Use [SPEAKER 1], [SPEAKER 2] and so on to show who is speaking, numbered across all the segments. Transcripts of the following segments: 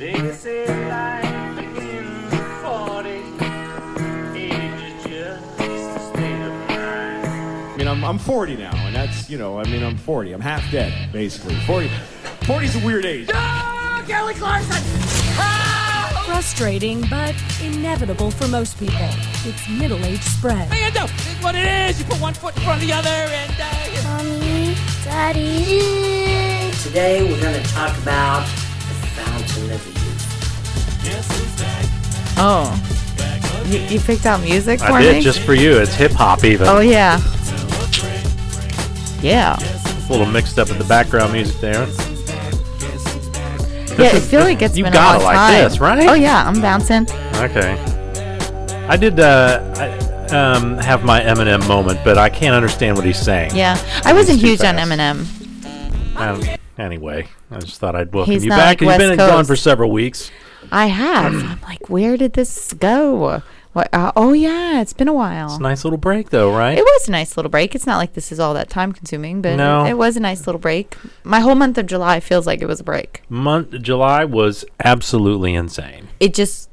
[SPEAKER 1] They say life begins at 40. Age is just a state of mind.
[SPEAKER 2] I mean, I'm 40 now, and that's, I'm 40. I'm half dead, basically. 40's a weird age.
[SPEAKER 1] Oh, Kelly Clarkson!
[SPEAKER 3] Frustrating, but inevitable for most people. It's middle-age spread.
[SPEAKER 4] Man, no, it's what it is. You put one foot in front of the other and...
[SPEAKER 5] Mommy, Daddy.
[SPEAKER 6] Today we're going to talk about the fountain of youth.
[SPEAKER 7] Oh. You picked out music for me?
[SPEAKER 8] I did, just for you. It's hip-hop even.
[SPEAKER 7] Oh, yeah. Yeah.
[SPEAKER 8] It's a little mixed up with the background music there.
[SPEAKER 7] Yeah, I feel like it's been a long
[SPEAKER 8] time. You gotta like this, right?
[SPEAKER 7] Oh, yeah, I'm bouncing.
[SPEAKER 8] Okay. I did have my Eminem moment, but I can't understand what he's saying.
[SPEAKER 7] Yeah, I wasn't huge on Eminem.
[SPEAKER 8] Anyway, I just thought I'd welcome
[SPEAKER 7] He's
[SPEAKER 8] you
[SPEAKER 7] not
[SPEAKER 8] back.
[SPEAKER 7] like
[SPEAKER 8] You've been
[SPEAKER 7] West
[SPEAKER 8] gone
[SPEAKER 7] Coast.
[SPEAKER 8] for several weeks.
[SPEAKER 7] I have. I'm like, where did this go? What? Oh, yeah, it's been a while.
[SPEAKER 8] It's a nice little break, though, right?
[SPEAKER 7] It was a nice little break. It's not like this is all that time-consuming, but
[SPEAKER 8] No.
[SPEAKER 7] it was a nice little break. My whole month of July feels like it was a break.
[SPEAKER 8] July was absolutely insane.
[SPEAKER 7] It just,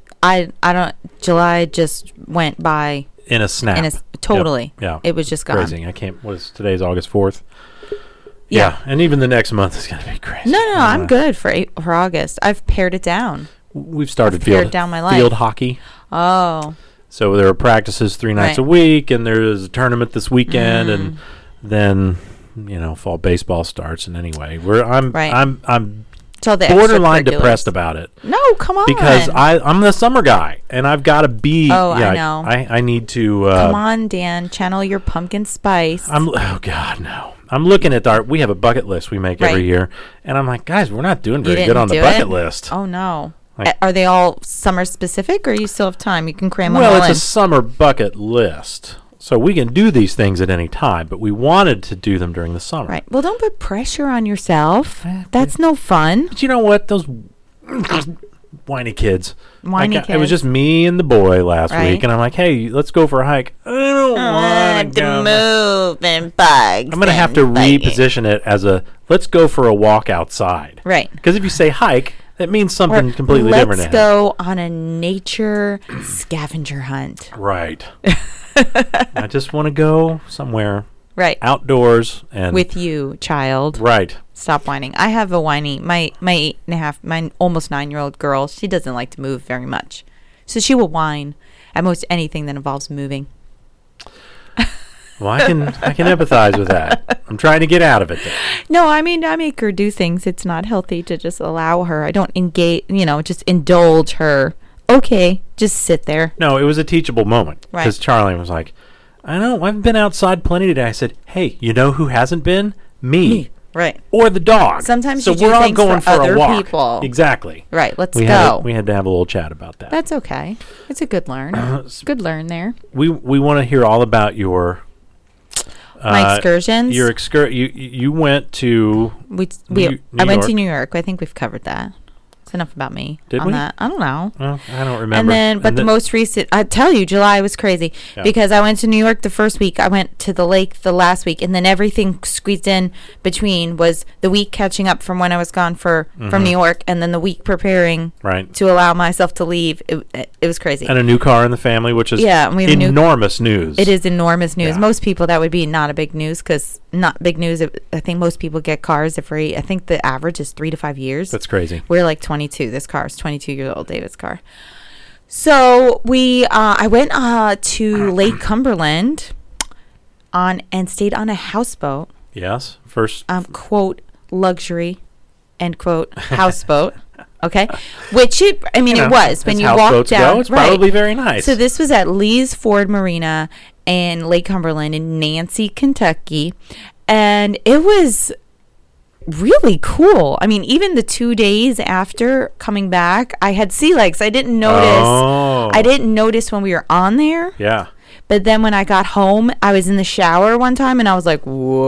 [SPEAKER 7] July just went by.
[SPEAKER 8] In a snap.
[SPEAKER 7] Totally.
[SPEAKER 8] Yep. Yeah.
[SPEAKER 7] It was just gone.
[SPEAKER 8] Crazy. Today's August 4th? Yeah. And even the next month is going to be crazy.
[SPEAKER 7] No, I'm good for August. I've pared it down.
[SPEAKER 8] We've started
[SPEAKER 7] pared down my life.
[SPEAKER 8] field hockey.
[SPEAKER 7] Oh.
[SPEAKER 8] So there are practices 3 nights a week, and there's a tournament this weekend, and then fall baseball starts. And anyway, I'm borderline depressed about it.
[SPEAKER 7] No, come on.
[SPEAKER 8] Because I'm the summer guy, and I've got to be.
[SPEAKER 7] Oh, I know.
[SPEAKER 8] I need to.
[SPEAKER 7] Come on, Dan. Channel your pumpkin spice.
[SPEAKER 8] Oh God, no. I'm looking at we have a bucket list we make every year, and I'm like, guys, we're not doing very good on the bucket list.
[SPEAKER 7] Oh no. Are they all summer specific, or you still have time? You can cram them all
[SPEAKER 8] Well,
[SPEAKER 7] in.
[SPEAKER 8] it's a summer bucket list. So we can do these things at any time, but we wanted to do them during the summer.
[SPEAKER 7] Right. Well, don't put pressure on yourself. That's no fun.
[SPEAKER 8] But you know what? Those whiny kids.
[SPEAKER 7] Kids.
[SPEAKER 8] It was just me and the boy last week, and I'm like, hey, let's go for a hike. I don't want to go.
[SPEAKER 7] Move and bugs.
[SPEAKER 8] I'm going to have to reposition it as let's go for a walk outside.
[SPEAKER 7] Right.
[SPEAKER 8] Because if you say hike, that means something completely different.
[SPEAKER 7] Let's go on a nature scavenger hunt.
[SPEAKER 8] Right. I just want to go somewhere.
[SPEAKER 7] Right.
[SPEAKER 8] Outdoors and
[SPEAKER 7] with you, child.
[SPEAKER 8] Right.
[SPEAKER 7] Stop whining. I have a whiny. My 8.5, my almost 9-year-old girl. She doesn't like to move very much, so she will whine at most anything that involves moving.
[SPEAKER 8] Well, I can empathize with that. I'm trying to get out of it, though.
[SPEAKER 7] No, I mean, I make her do things. It's not healthy to just allow her. I don't engage, just indulge her. Okay, just sit there.
[SPEAKER 8] No, it was a teachable moment.
[SPEAKER 7] Right.
[SPEAKER 8] Because Charlie was like, I've been outside plenty today. I said, hey, you know who hasn't been? Me.
[SPEAKER 7] Right.
[SPEAKER 8] Or the dog.
[SPEAKER 7] Sometimes
[SPEAKER 8] so
[SPEAKER 7] you do
[SPEAKER 8] we're all
[SPEAKER 7] things
[SPEAKER 8] going
[SPEAKER 7] for
[SPEAKER 8] for
[SPEAKER 7] other
[SPEAKER 8] a walk.
[SPEAKER 7] people.
[SPEAKER 8] Exactly.
[SPEAKER 7] Right, let's go.
[SPEAKER 8] We had to have a little chat about that.
[SPEAKER 7] That's okay. It's a good learn. Good learn there.
[SPEAKER 8] We want to hear all about your...
[SPEAKER 7] my excursions.
[SPEAKER 8] Your you went to
[SPEAKER 7] I went to New York. I think we've covered that. It's enough about me.
[SPEAKER 8] Did
[SPEAKER 7] on
[SPEAKER 8] we?
[SPEAKER 7] That. I don't know.
[SPEAKER 8] Well, I don't remember.
[SPEAKER 7] And then, the most recent, I tell you, July was crazy because I went to New York the first week. I went to the lake the last week, and then everything squeezed in between was the week catching up from when I was gone from New York, and then the week preparing to allow myself to leave. It was crazy.
[SPEAKER 8] And a new car in the family, which is
[SPEAKER 7] we have
[SPEAKER 8] enormous news.
[SPEAKER 7] It is enormous news.
[SPEAKER 8] Yeah.
[SPEAKER 7] Most people, that would be not a big news because not big news. I think most people get cars every, I think the average is 3 to 5 years.
[SPEAKER 8] That's crazy.
[SPEAKER 7] We're like 22. This car is 22-year-old David's car. So I went to Lake Cumberland and stayed on a houseboat.
[SPEAKER 8] Yes. First.
[SPEAKER 7] Quote, luxury, end quote, houseboat. Okay. Which it was when you walked down.
[SPEAKER 8] It's probably very nice.
[SPEAKER 7] So this was at Lee's Ford Marina in Lake Cumberland in Nancy, Kentucky. And it was really cool. I mean, even the 2 days after coming back, I had sea legs. I didn't notice.
[SPEAKER 8] Oh.
[SPEAKER 7] I didn't notice when we were on there.
[SPEAKER 8] Yeah.
[SPEAKER 7] But then when I got home, I was in the shower one time and I was like,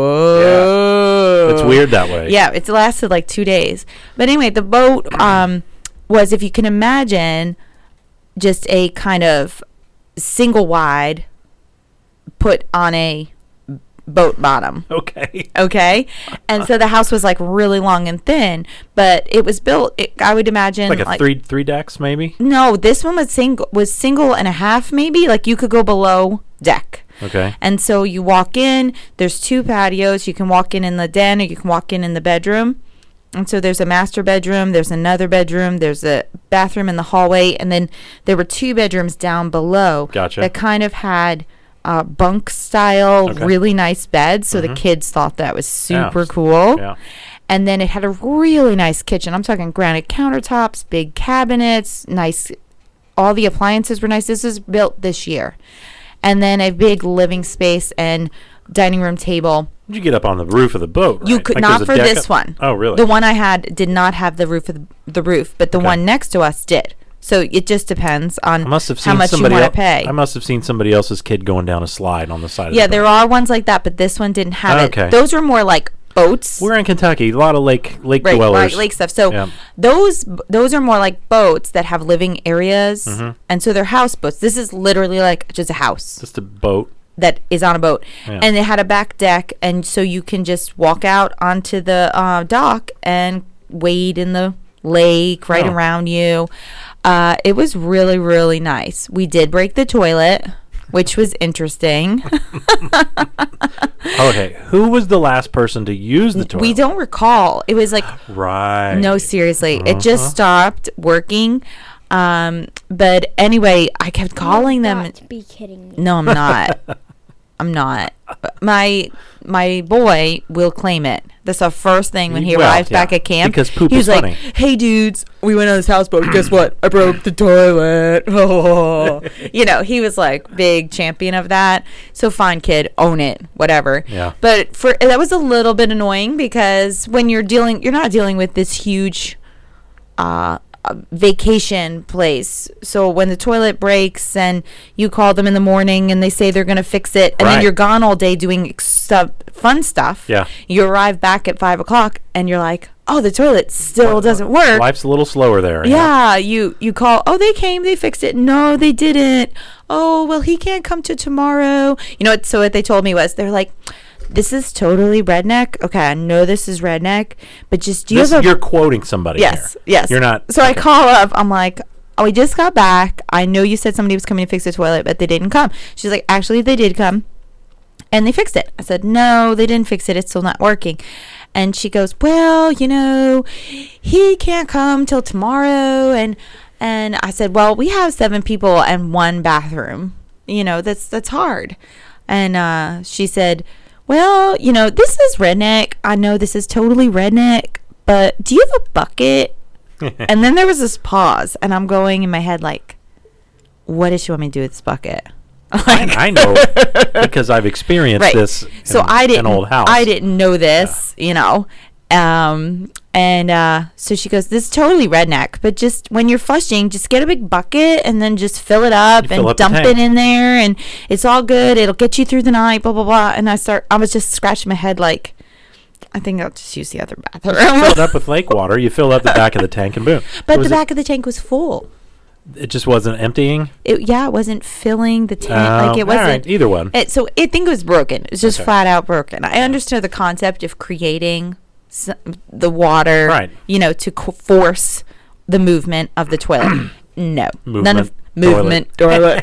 [SPEAKER 7] whoa.
[SPEAKER 8] Yeah. It's weird that way.
[SPEAKER 7] Yeah, it lasted like 2 days. But anyway, the boat was, if you can imagine, just a kind of single wide put on a boat bottom. Okay. And so the house was like really long and thin, but it was built, I would imagine
[SPEAKER 8] like three decks maybe.
[SPEAKER 7] No, this one was single and a half maybe. Like you could go below deck.
[SPEAKER 8] Okay.
[SPEAKER 7] And so you walk in. There's 2 patios. You can walk in the den, or you can walk in the bedroom. And so there's a master bedroom, there's another bedroom, there's a bathroom in the hallway, and then there were 2 bedrooms down below.
[SPEAKER 8] Gotcha.
[SPEAKER 7] That kind of had bunk style, really nice beds. So the kids thought that was super cool.
[SPEAKER 8] Yeah.
[SPEAKER 7] And then it had a really nice kitchen. I'm talking granite countertops, big cabinets, nice. All the appliances were nice. This was built this year. And then a big living space and dining room table.
[SPEAKER 8] You get up on the roof of the boat, right?
[SPEAKER 7] You could not for this one.
[SPEAKER 8] Oh, really?
[SPEAKER 7] The one I had did not have the roof of the roof, but the one next to us did. So it just depends on how much you want to pay.
[SPEAKER 8] I must have seen somebody else's kid going down a slide on the side of the boat.
[SPEAKER 7] Yeah, there are ones like that, but this one didn't have it. Those were more like boats.
[SPEAKER 8] We're in Kentucky, a lot of lake dwellers.
[SPEAKER 7] Right, lake stuff. So those are more like boats that have living areas, and so they're houseboats. This is literally like just a house.
[SPEAKER 8] Just a boat.
[SPEAKER 7] That is on a boat, and they had a back deck, and so you can just walk out onto the dock and wade in the lake right around you. It was really, really nice. We did break the toilet, which was interesting.
[SPEAKER 8] Okay, who was the last person to use the toilet?
[SPEAKER 7] We don't recall. It was like no, seriously, it just stopped working. But anyway, I kept calling them.
[SPEAKER 5] You've got to be kidding me.
[SPEAKER 7] No, I'm not. I'm not. My boy will claim it. That's the first thing when he arrives back at camp.
[SPEAKER 8] Because poop
[SPEAKER 7] he was
[SPEAKER 8] is
[SPEAKER 7] like,
[SPEAKER 8] funny.
[SPEAKER 7] "Hey dudes, we went on this houseboat. Guess what? I broke the toilet." Oh. You know, he was like big champion of that. So fine, kid, own it, whatever.
[SPEAKER 8] Yeah.
[SPEAKER 7] But that was a little bit annoying because when you're not dealing with this huge vacation place. So when the toilet breaks and you call them in the morning and they say they're going to fix it, and then you're gone all day doing fun stuff.
[SPEAKER 8] Yeah.
[SPEAKER 7] You arrive back at 5:00 and you're like, oh, the toilet still doesn't work.
[SPEAKER 8] Life's a little slower there.
[SPEAKER 7] Yeah. You call, oh, they came, they fixed it. No, they didn't. Oh, well, he can't come to tomorrow. You know, so what they told me was, they're like, this is totally redneck. Okay, I know this is redneck, but just
[SPEAKER 8] you're quoting somebody.
[SPEAKER 7] Yes,
[SPEAKER 8] here.
[SPEAKER 7] yes.
[SPEAKER 8] You're not.
[SPEAKER 7] So I call up. I'm like, oh, we just got back. I know you said somebody was coming to fix the toilet, but they didn't come. She's like, actually, they did come, and they fixed it. I said, no, they didn't fix it. It's still not working. And she goes, well, you know, he can't come till tomorrow. And I said, well, we have 7 people and 1 bathroom. You know, that's hard. And she said, well, you know, this is redneck. I know this is totally redneck, but do you have a bucket? And then there was this pause, and I'm going in my head like, what does she want me to do with this bucket?
[SPEAKER 8] I know because I've experienced this in an old house.
[SPEAKER 7] I didn't know this, you know. So she goes, this is totally redneck, but just when you're flushing, just get a big bucket and then just fill it up and dump it in there, and it's all good. It'll get you through the night, blah, blah, blah. And I was just scratching my head like, I think I'll just use the other bathroom.
[SPEAKER 8] Fill it up with lake water. You fill up the back of the tank and boom.
[SPEAKER 7] But the back of the tank was full.
[SPEAKER 8] It just wasn't emptying?
[SPEAKER 7] It wasn't filling the tank. Like it wasn't.
[SPEAKER 8] All right, either one.
[SPEAKER 7] So I think it was broken. It was just flat out broken. I understood the concept of creating the water, you know, to force the movement of the toilet. No. None of movement toilet.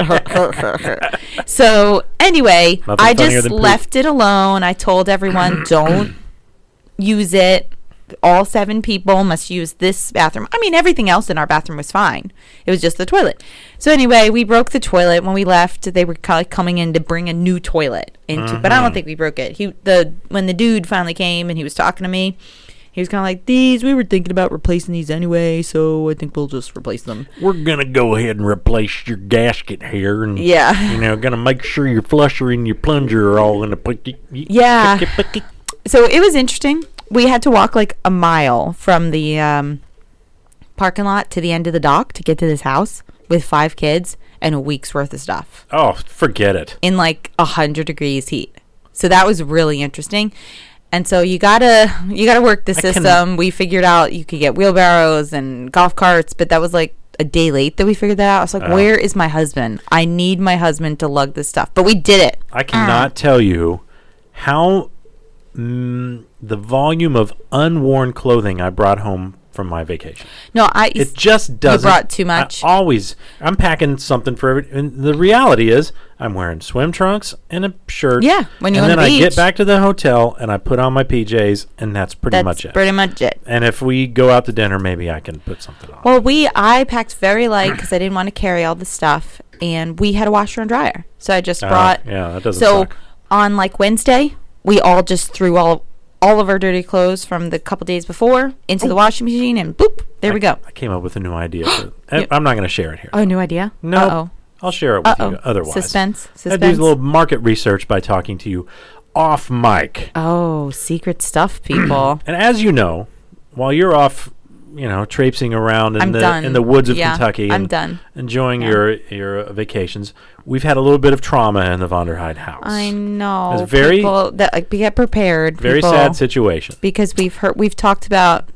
[SPEAKER 7] So anyway, I just left it alone. I told everyone, don't use it. All 7 people must use this bathroom. I mean, everything else in our bathroom was fine. It was just the toilet. So anyway, we broke the toilet. When we left, they were coming in to bring a new toilet into, but I don't think we broke it. When the dude finally came and he was talking to me, he was kind of like, we were thinking about replacing these anyway, so I think we'll just replace them.
[SPEAKER 8] We're going to go ahead and replace your gasket here. And,
[SPEAKER 7] yeah.
[SPEAKER 8] You know, going to make sure your flusher and your plunger are all in the...
[SPEAKER 7] Yeah. So it was interesting. We had to walk like a mile from the parking lot to the end of the dock to get to this house with 5 kids and a week's worth of stuff.
[SPEAKER 8] Oh, forget it.
[SPEAKER 7] In like 100 degrees heat. So that was really interesting. And so you gotta work the system. We figured out you could get wheelbarrows and golf carts, but that was like a day late that we figured that out. I was like, where is my husband? I need my husband to lug this stuff. But we did it.
[SPEAKER 8] I cannot tell you how the volume of unworn clothing I brought home from my vacation.
[SPEAKER 7] No,
[SPEAKER 8] it just doesn't.
[SPEAKER 7] You brought too much.
[SPEAKER 8] I'm packing something for and the reality is I'm wearing swim trunks and a shirt.
[SPEAKER 7] Yeah, when you're
[SPEAKER 8] on
[SPEAKER 7] the beach.
[SPEAKER 8] And then I get back to the hotel and I put on my PJs and that's pretty much it. And if we go out to dinner, maybe I can put something on.
[SPEAKER 7] Well, I packed very light because I didn't want to carry all the stuff, and we had a washer and dryer, so I just brought.
[SPEAKER 8] Yeah, that doesn't suck.
[SPEAKER 7] So on like Wednesday, we all just threw all of our dirty clothes from the couple days before into the washing machine, and boop, there we go.
[SPEAKER 8] I came up with a new idea. I'm not going to share it here.
[SPEAKER 7] Oh, new idea?
[SPEAKER 8] No. Uh-oh. I'll share it with you otherwise.
[SPEAKER 7] Suspense.
[SPEAKER 8] I do a little market research by talking to you off mic.
[SPEAKER 7] Oh, secret stuff, people.
[SPEAKER 8] And as you know, while you're off, traipsing around in the woods of Kentucky and enjoying your vacations, we've had a little bit of trauma in the Vonderheide house.
[SPEAKER 7] I know.
[SPEAKER 8] It's very
[SPEAKER 7] get prepared.
[SPEAKER 8] Very sad situation.
[SPEAKER 7] Because we've talked about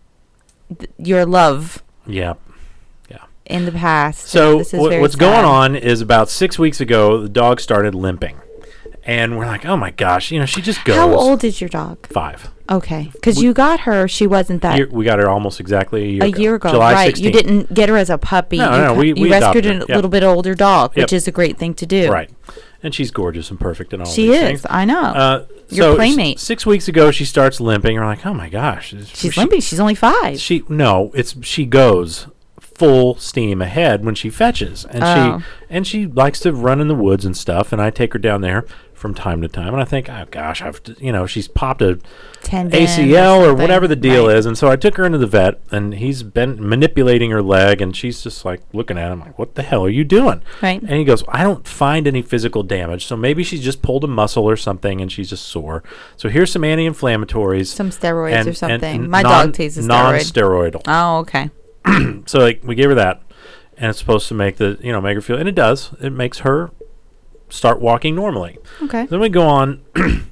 [SPEAKER 7] your love.
[SPEAKER 8] Yeah.
[SPEAKER 7] In the past.
[SPEAKER 8] So what's going on is about 6 weeks ago, the dog started limping. And we're like, oh my gosh, she just goes.
[SPEAKER 7] How old is your dog?
[SPEAKER 8] 5.
[SPEAKER 7] Okay. Because you got her, she wasn't that.
[SPEAKER 8] We got her almost exactly
[SPEAKER 7] a year ago.
[SPEAKER 8] July
[SPEAKER 7] right.
[SPEAKER 8] 16th.
[SPEAKER 7] You didn't get her as a puppy.
[SPEAKER 8] No, we
[SPEAKER 7] rescued a little bit older dog,
[SPEAKER 8] Yep.
[SPEAKER 7] which is a great thing to do.
[SPEAKER 8] Right. And she's gorgeous and perfect and all
[SPEAKER 7] she
[SPEAKER 8] these
[SPEAKER 7] is,
[SPEAKER 8] things.
[SPEAKER 7] I know.
[SPEAKER 8] So
[SPEAKER 7] your playmate.
[SPEAKER 8] 6 weeks ago, she starts limping. We're like, oh my gosh.
[SPEAKER 7] She's limping. She's only 5.
[SPEAKER 8] She goes full steam ahead when she fetches, and she likes to run in the woods and stuff, and I take her down there from time to time, and I think, oh gosh, she's popped a
[SPEAKER 7] tendon
[SPEAKER 8] ACL or whatever the deal is, and so I took her into the vet, and he's been manipulating her leg, and she's just like looking at him like, what the hell are you doing?
[SPEAKER 7] Right.
[SPEAKER 8] And he goes, I don't find any physical damage, so maybe she's just pulled a muscle or something, and she's just sore. So here's some anti-inflammatories,
[SPEAKER 7] some steroids or something.
[SPEAKER 8] And
[SPEAKER 7] my dog takes a steroid.
[SPEAKER 8] Non-steroidal.
[SPEAKER 7] Oh, okay.
[SPEAKER 8] So we gave her that, and it's supposed to make make her feel, and it does. It makes her start walking normally.
[SPEAKER 7] Okay.
[SPEAKER 8] Then we go on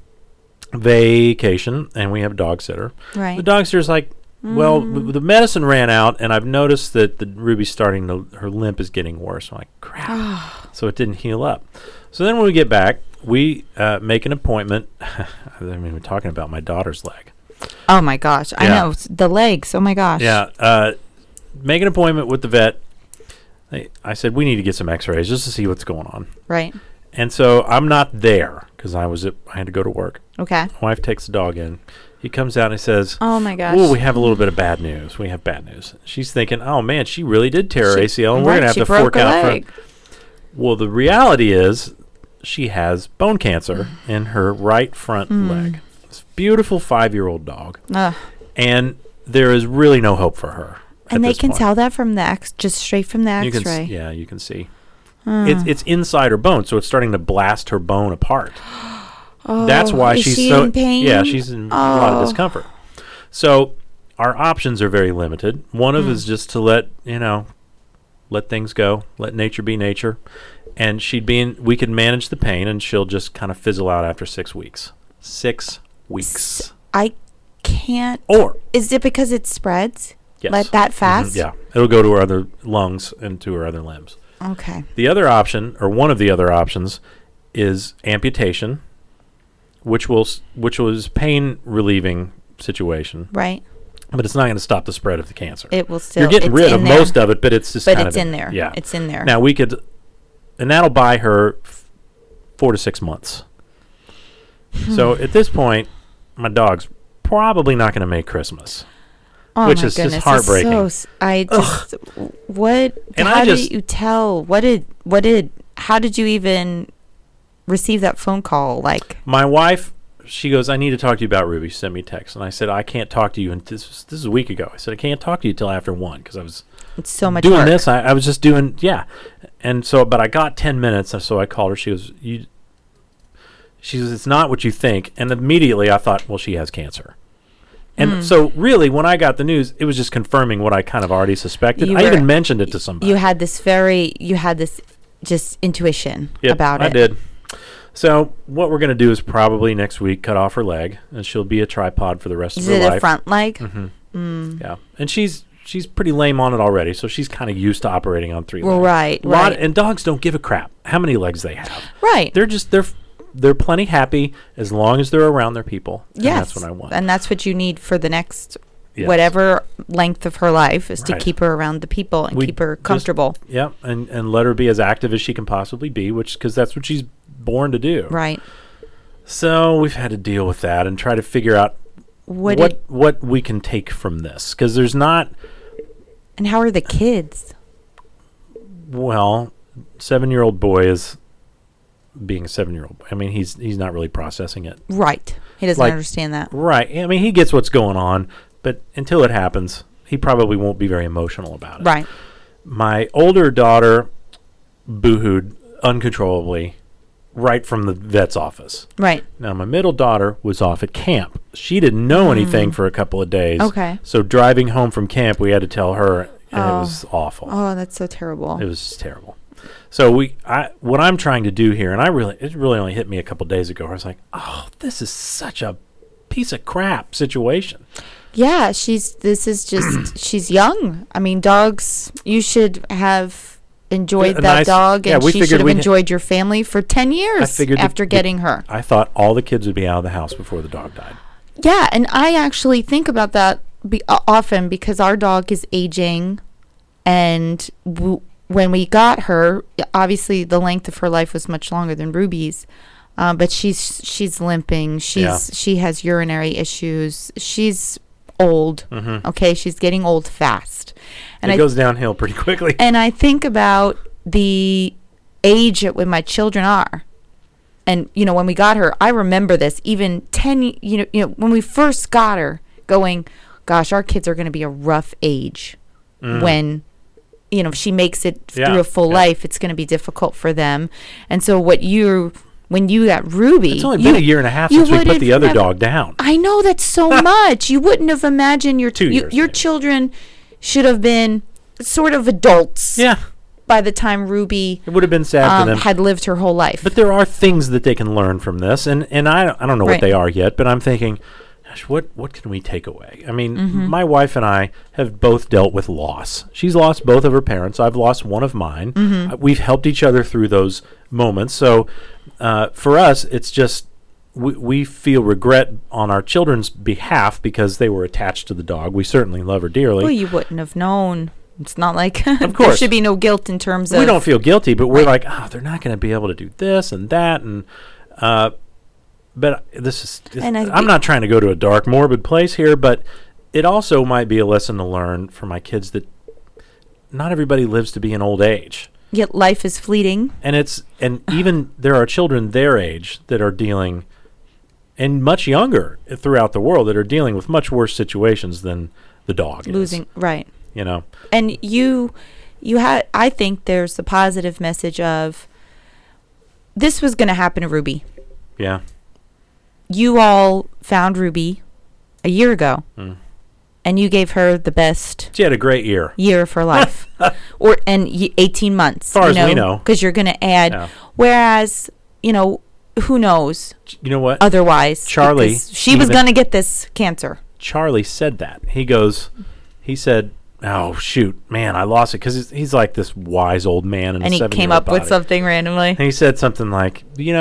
[SPEAKER 8] vacation, and we have a dog sitter.
[SPEAKER 7] Right.
[SPEAKER 8] The dog sitter's like, well, the medicine ran out, and I've noticed that the Ruby's her limp is getting worse. I'm like, crap. So it didn't heal up. So then when we get back, we make an appointment. We're talking about my daughter's leg.
[SPEAKER 7] Oh my gosh. I know. The legs. Oh my gosh.
[SPEAKER 8] Yeah. Make an appointment with the vet. I said, we need to get some x-rays just to see what's going on.
[SPEAKER 7] Right.
[SPEAKER 8] And so I'm not there because I had to go to work.
[SPEAKER 7] Okay.
[SPEAKER 8] My wife takes the dog in. He comes out and he says,
[SPEAKER 7] oh my gosh.
[SPEAKER 8] Oh, we have a little bit of bad news. We have bad news. She's thinking, oh man, she really did tear her ACL, and we're going to have to fork out for it. Well, the reality is she has bone cancer in her right front leg. This beautiful 5-year-old dog. And there is really no hope for her.
[SPEAKER 7] And they can tell that from just straight from the X-ray.
[SPEAKER 8] You can see. It's inside her bone, so it's starting to blast her bone apart. That's why she's so
[SPEAKER 7] in pain?
[SPEAKER 8] Yeah, she's in a lot of discomfort. So our options are very limited. One of is just to let things go, let nature be nature, and we could manage the pain, and she'll just kind of fizzle out after 6 weeks. 6 weeks.
[SPEAKER 7] I can't.
[SPEAKER 8] Or
[SPEAKER 7] is it because it spreads?
[SPEAKER 8] Yes.
[SPEAKER 7] Like that fast?
[SPEAKER 8] Yeah. It'll go to her other lungs and to her other limbs.
[SPEAKER 7] Okay.
[SPEAKER 8] The other option, or one of the other options, is amputation, which was pain relieving situation.
[SPEAKER 7] Right.
[SPEAKER 8] But it's not going to stop the spread of the cancer.
[SPEAKER 7] It will still.
[SPEAKER 8] You're getting rid of most of it, but it's just
[SPEAKER 7] it's in there.
[SPEAKER 8] Yeah.
[SPEAKER 7] It's in there.
[SPEAKER 8] Now and that'll buy her 4 to 6 months. So at this point, my dog's probably not going to make Christmas.
[SPEAKER 7] Oh,
[SPEAKER 8] which is just heartbreaking.
[SPEAKER 7] How did you tell? How did you even receive that phone call? Like,
[SPEAKER 8] my wife, she goes, I need to talk to you about Ruby. She sent me a text, and I said, I can't talk to you. And this is a week ago. I said, I can't talk to you till after 1 because I was
[SPEAKER 7] so much
[SPEAKER 8] doing
[SPEAKER 7] work.
[SPEAKER 8] this. I was just doing, and so, but I got 10 minutes, so I called her. She goes, it's not what you think. And immediately I thought, well, she has cancer. And so really, when I got the news, it was just confirming what I kind of already suspected. I even mentioned it to somebody.
[SPEAKER 7] You had this just intuition about it.
[SPEAKER 8] I did. So what we're going to do is probably next week cut off her leg, and she'll be a tripod for the rest of her life.
[SPEAKER 7] Is it a front leg?
[SPEAKER 8] Mm-hmm. Yeah. And she's pretty lame on it already, so she's kind of used to operating on 3 legs.
[SPEAKER 7] Right.
[SPEAKER 8] And dogs don't give a crap how many legs they have.
[SPEAKER 7] Right.
[SPEAKER 8] They're they're plenty happy as long as they're around their people.
[SPEAKER 7] Yes,
[SPEAKER 8] and that's what I want.
[SPEAKER 7] And that's what you need for the next whatever length of her life is to keep her around the people and keep her comfortable.
[SPEAKER 8] And let her be as active as she can possibly be, because that's what she's born to do.
[SPEAKER 7] Right.
[SPEAKER 8] So we've had to deal with that and try to figure out what we can take from this, because there's not.
[SPEAKER 7] And how are the kids?
[SPEAKER 8] Well, 7-year-old boy is being a 7-year-old boy. I mean, he's not really processing it.
[SPEAKER 7] Right. He doesn't understand that.
[SPEAKER 8] Right. I mean, he gets what's going on, but until it happens, he probably won't be very emotional about it.
[SPEAKER 7] Right.
[SPEAKER 8] My older daughter boohooed uncontrollably right from the vet's office.
[SPEAKER 7] Right.
[SPEAKER 8] Now, my middle daughter was off at camp. She didn't know anything for a couple of days.
[SPEAKER 7] Okay.
[SPEAKER 8] So driving home from camp, we had to tell her, and it was awful.
[SPEAKER 7] Oh, that's so terrible.
[SPEAKER 8] It was just terrible. So what I'm trying to do here, and it really only hit me a couple of days ago. I was like, oh, this is such a piece of crap situation.
[SPEAKER 7] Yeah, she's young. I mean, dogs, you should have enjoyed that dog, and she should have enjoyed your family for 10 years after getting her.
[SPEAKER 8] I thought all the kids would be out of the house before the dog died.
[SPEAKER 7] Yeah, and I actually think about that often because our dog is aging, and when we got her, obviously the length of her life was much longer than Ruby's, but she's limping. She has urinary issues. She's old. Okay, she's getting old fast, and
[SPEAKER 8] it goes downhill pretty quickly.
[SPEAKER 7] And I think about the age at when my children are, and when we got her, I remember this even 10. When we first got her, going, gosh, our kids are going to be a rough age when. If she makes it through a full life, it's going to be difficult for them. And so when you got Ruby,
[SPEAKER 8] it's only been a year and a half since we put the other dog down.
[SPEAKER 7] I know, that's so much. You wouldn't have imagined your children should have been sort of adults.
[SPEAKER 8] Yeah.
[SPEAKER 7] By the time Ruby,
[SPEAKER 8] it would have been sad for them.
[SPEAKER 7] Had lived her whole life.
[SPEAKER 8] But there are things that they can learn from this, and I don't know what they are yet. But I'm thinking, gosh, what can we take away? I mean, my wife and I have both dealt with loss. She's lost both of her parents. I've lost one of mine. We've helped each other through those moments. So for us, it's just we feel regret on our children's behalf because they were attached to the dog. We certainly love her dearly.
[SPEAKER 7] Well, you wouldn't have known. It's not like
[SPEAKER 8] of course.
[SPEAKER 7] There should be no guilt in terms of.
[SPEAKER 8] We don't feel guilty, but we're like, they're not going to be able to do this and that, and. But I'm not trying to go to a dark, morbid place here, but it also might be a lesson to learn for my kids that not everybody lives to be an old age.
[SPEAKER 7] Yet life is fleeting.
[SPEAKER 8] And even there are children their age that are dealing, and much younger throughout the world, that are dealing with much worse situations than the dog
[SPEAKER 7] is. Right.
[SPEAKER 8] And
[SPEAKER 7] I think there's the positive message of this was going to happen to Ruby.
[SPEAKER 8] Yeah.
[SPEAKER 7] You all found Ruby a year ago, and you gave her the best.
[SPEAKER 8] She had a great year
[SPEAKER 7] of her life, 18 months.
[SPEAKER 8] As far as we know,
[SPEAKER 7] because you're going to add. Yeah. Whereas, who knows?
[SPEAKER 8] You know what?
[SPEAKER 7] Otherwise,
[SPEAKER 8] Charlie,
[SPEAKER 7] she was going to get this cancer.
[SPEAKER 8] Charlie said that. He said, "Oh shoot, man, I lost it," because he's like this wise old man,
[SPEAKER 7] and he came up with something randomly.
[SPEAKER 8] And he said something like,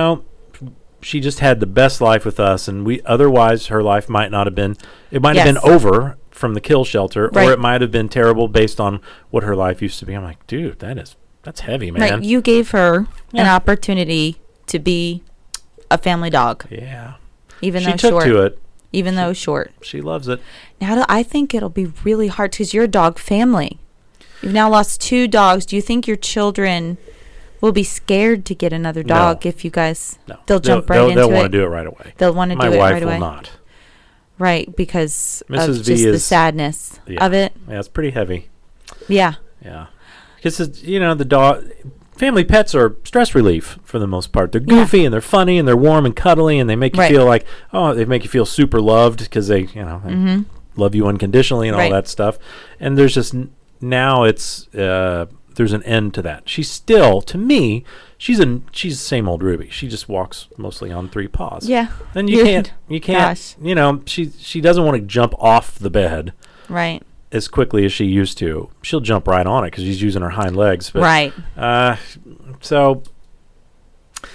[SPEAKER 8] she just had the best life with us, and otherwise her life might not have been. It might have been over from the kill shelter, or it might have been terrible based on what her life used to be. I'm like, dude, that's heavy, man.
[SPEAKER 7] Right, you gave her an opportunity to be a family dog.
[SPEAKER 8] Yeah,
[SPEAKER 7] even though
[SPEAKER 8] she took to it.
[SPEAKER 7] Even though short,
[SPEAKER 8] she loves it.
[SPEAKER 7] Now I think it'll be really hard because you're a dog family. You've now lost 2 dogs. Do you think your children will be scared to get another dog if you guys? No. They'll jump right into it.
[SPEAKER 8] They'll want to do it right away.
[SPEAKER 7] They'll want to do it right away.
[SPEAKER 8] My wife will not.
[SPEAKER 7] Right, because
[SPEAKER 8] Mrs.
[SPEAKER 7] of just the sadness of it.
[SPEAKER 8] Yeah, it's pretty heavy.
[SPEAKER 7] Yeah.
[SPEAKER 8] Yeah. Because, the dog, family pets are stress relief for the most part. They're goofy and they're funny and they're warm and cuddly and they make you feel like, they make you feel super loved because they, they love you unconditionally and all that stuff. And there's just, now it's, there's an end to that. She's still, to me, she's the same old Ruby. She just walks mostly on 3 paws.
[SPEAKER 7] Yeah.
[SPEAKER 8] And you can't, gosh. She doesn't want to jump off the bed.
[SPEAKER 7] Right.
[SPEAKER 8] As quickly as she used to. She'll jump right on it because she's using her hind legs. But,
[SPEAKER 7] right.
[SPEAKER 8] So,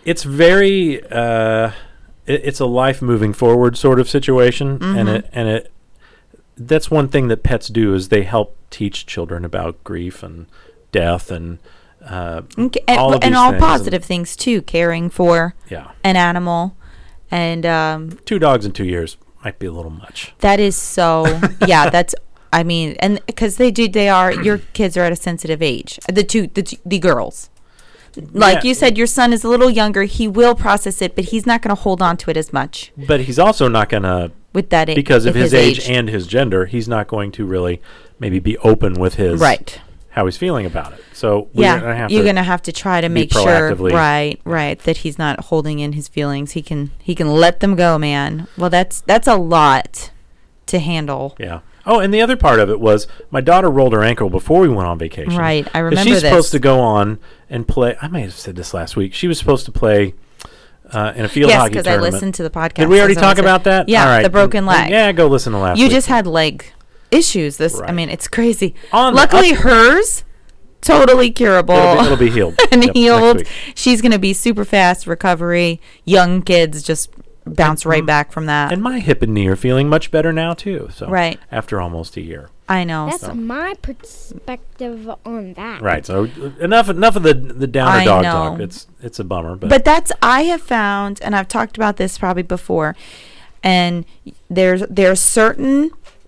[SPEAKER 8] it's very it's a life moving forward sort of situation, and it that's one thing that pets do is they help teach children about grief and death and
[SPEAKER 7] all positive things too, caring for an animal. And
[SPEAKER 8] 2 dogs in 2 years might be a little much.
[SPEAKER 7] That is so that's I mean, and because your kids are at a sensitive age, the girls. Like you said, your son is a little younger. He will process it, but he's not going to hold on to it as much.
[SPEAKER 8] But he's also not going to,
[SPEAKER 7] with that
[SPEAKER 8] because of his age and his gender, he's not going to really maybe be open with his how he's feeling about it. So
[SPEAKER 7] you're going to have to try to make sure, right, that he's not holding in his feelings. He can let them go, man. Well, that's a lot to handle.
[SPEAKER 8] Yeah. Oh, and the other part of it was my daughter rolled her ankle before we went on vacation.
[SPEAKER 7] Right, I remember
[SPEAKER 8] she's supposed to go on and play. I may have said this last week. She was supposed to play in a field hockey tournament. Yes, because I
[SPEAKER 7] listened to the podcast.
[SPEAKER 8] Did we already talk about that?
[SPEAKER 7] Yeah,
[SPEAKER 8] all right.
[SPEAKER 7] The broken leg.
[SPEAKER 8] Yeah, go listen to last week.
[SPEAKER 7] You just had leg issues. I mean, it's crazy. Luckily, hers totally curable.
[SPEAKER 8] It'll be healed.
[SPEAKER 7] And healed. She's going to be super fast recovery. Young kids just bounce right back from that.
[SPEAKER 8] And my hip and knee are feeling much better now too. So after almost a year.
[SPEAKER 7] I know.
[SPEAKER 5] That's my perspective on that.
[SPEAKER 8] Right. So enough of the downer dog talk. It's a bummer. But
[SPEAKER 7] I have found, and I've talked about this probably before, and there's certain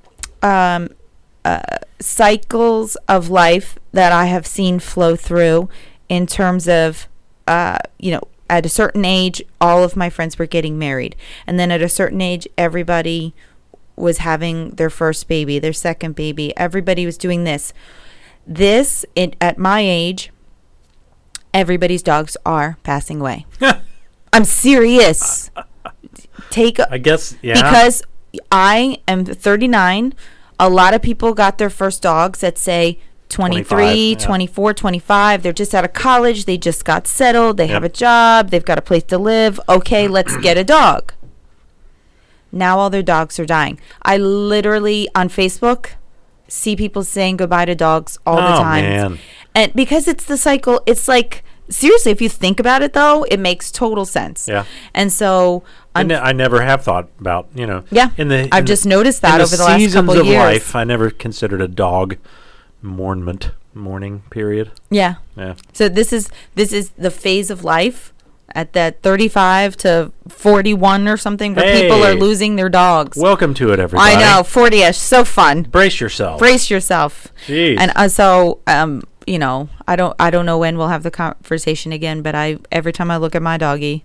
[SPEAKER 7] cycles of life that I have seen flow through in terms of at a certain age, all of my friends were getting married. And then at a certain age, everybody was having their first baby, their second baby. Everybody was doing this. At my age, everybody's dogs are passing away. I'm serious.
[SPEAKER 8] I guess, yeah.
[SPEAKER 7] Because I am 39. A lot of people got their first dogs at, say, 23, 24, 25. They're just out of college. They just got settled. They have a job. They've got a place to live. Okay, let's get a dog. Now all their dogs are dying. I literally, on Facebook, see people saying goodbye to dogs all the time. Man. And because it's the cycle, it's like, seriously, if you think about it, though, it makes total sense.
[SPEAKER 8] Yeah.
[SPEAKER 7] And so
[SPEAKER 8] I never have thought about,
[SPEAKER 7] Yeah. I've just noticed that over the last couple of years.
[SPEAKER 8] Seasons of life, I never considered a dog mourning period.
[SPEAKER 7] Yeah. So this is the phase of life at that 35 to 41 or something where people are losing their dogs.
[SPEAKER 8] Welcome to it, everybody.
[SPEAKER 7] I know, 40ish, so fun.
[SPEAKER 8] Brace yourself.
[SPEAKER 7] Jeez. And so I don't know when we'll have the conversation again, but every time I look at my doggie,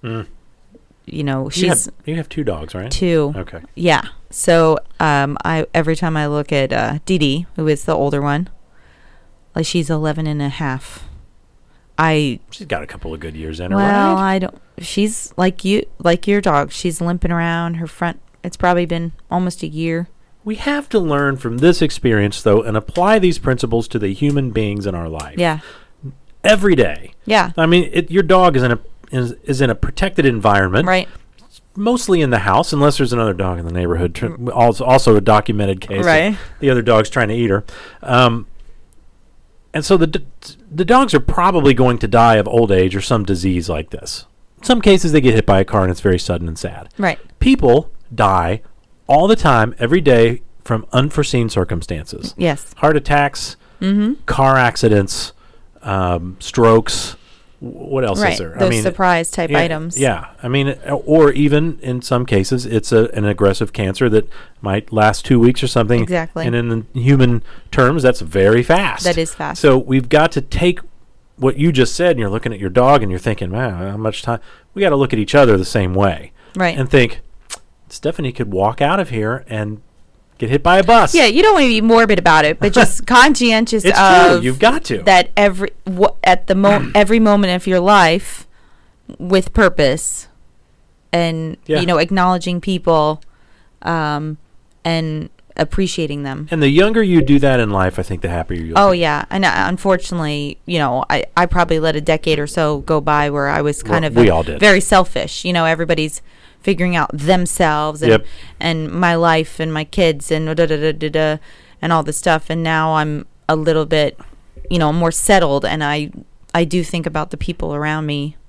[SPEAKER 7] she's
[SPEAKER 8] you have 2 dogs, right?
[SPEAKER 7] 2.
[SPEAKER 8] Okay.
[SPEAKER 7] Yeah. So every time I look at Dee Dee, who is the older one, like she's 11 and a half.
[SPEAKER 8] She's got a couple of good years in her.
[SPEAKER 7] Well,
[SPEAKER 8] right?
[SPEAKER 7] I don't. She's like your dog. She's limping around. Her front. It's probably been almost a year.
[SPEAKER 8] We have to learn from this experience, though, and apply these principles to the human beings in our life.
[SPEAKER 7] Yeah.
[SPEAKER 8] Every day.
[SPEAKER 7] Yeah.
[SPEAKER 8] I mean, your dog is in a protected environment.
[SPEAKER 7] Right.
[SPEAKER 8] Mostly in the house, unless there's another dog in the neighborhood. Also a documented case.
[SPEAKER 7] Right.
[SPEAKER 8] The other dog's trying to eat her. And so the dogs are probably going to die of old age or some disease like this. In some cases, they get hit by a car and it's very sudden and sad.
[SPEAKER 7] Right.
[SPEAKER 8] People die all the time, every day, from unforeseen circumstances.
[SPEAKER 7] Yes.
[SPEAKER 8] Heart attacks, car accidents, strokes. What else is there?
[SPEAKER 7] Those surprise type items.
[SPEAKER 8] Yeah. I mean, or even in some cases, it's an aggressive cancer that might last 2 weeks or something.
[SPEAKER 7] Exactly.
[SPEAKER 8] And in human terms, that's very fast.
[SPEAKER 7] That is fast.
[SPEAKER 8] So we've got to take what you just said, and you're looking at your dog, and you're thinking, man, how much time? We got to look at each other the same way.
[SPEAKER 7] Right.
[SPEAKER 8] And think, Stephanie could walk out of here and get hit by a bus.
[SPEAKER 7] Yeah, you don't want to be morbid about it, but just conscientious
[SPEAKER 8] it's
[SPEAKER 7] of
[SPEAKER 8] true. You've got to.
[SPEAKER 7] That every moment of your life with purpose, and acknowledging people, and appreciating them.
[SPEAKER 8] And the younger you do that in life, I think the happier you'll be.
[SPEAKER 7] Oh yeah, and unfortunately, I probably let a decade or so go by where I was kind of
[SPEAKER 8] we all did.
[SPEAKER 7] Very selfish. Everybody's figuring out themselves and my life and my kids and and all this stuff. And now I'm a little bit, more settled, and I do think about the people around me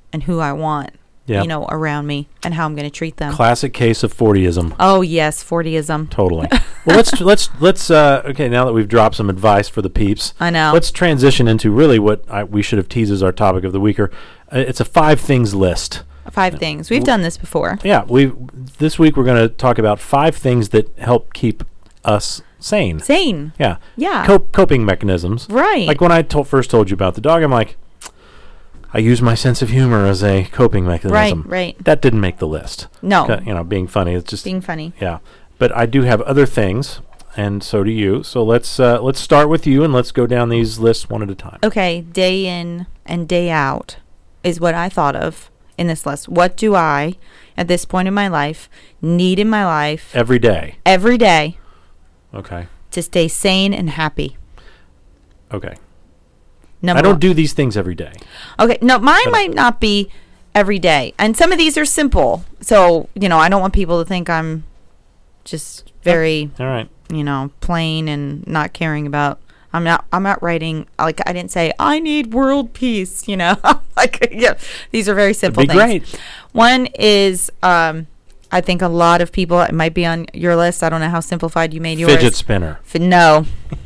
[SPEAKER 7] and who I want, around me and how I'm going to treat them.
[SPEAKER 8] Classic case of 40ism.
[SPEAKER 7] Oh yes, 40ism. Totally.
[SPEAKER 8] Well, let's okay, now that we've dropped some advice for the peeps,
[SPEAKER 7] I know.
[SPEAKER 8] Let's transition into really what we should have teased as our topic of the week. It's a 5 things list.
[SPEAKER 7] 5 things. We've done this before.
[SPEAKER 8] Yeah, this week we're going to talk about 5 things that help keep us sane. Yeah.
[SPEAKER 7] Yeah.
[SPEAKER 8] Coping mechanisms.
[SPEAKER 7] Right.
[SPEAKER 8] Like when I first told you about the dog, I'm like, I use my sense of humor as a coping mechanism.
[SPEAKER 7] Right.
[SPEAKER 8] That didn't make the list.
[SPEAKER 7] No.
[SPEAKER 8] Being funny. It's just
[SPEAKER 7] being funny.
[SPEAKER 8] Yeah. But I do have other things, and so do you. So let's start with you, and let's go down these lists one at a time.
[SPEAKER 7] Okay. Day in and day out is what I thought of in this list. What do I, at this point in my life, need in my life?
[SPEAKER 8] Every day.
[SPEAKER 7] Every day.
[SPEAKER 8] Okay.
[SPEAKER 7] To stay sane and happy.
[SPEAKER 8] Okay. I don't do these things every day.
[SPEAKER 7] Okay. No, mine might not be every day. And some of these are simple. So, I don't want people to think I'm just very,
[SPEAKER 8] all right,
[SPEAKER 7] plain and not caring about. I'm not writing, like, I didn't say, I need world peace, Like, yeah, these are very simple things.
[SPEAKER 8] Great.
[SPEAKER 7] One is, I think a lot of people, it might be on your list. I don't know how simplified you made yours.
[SPEAKER 8] Fidget spinner.
[SPEAKER 7] No.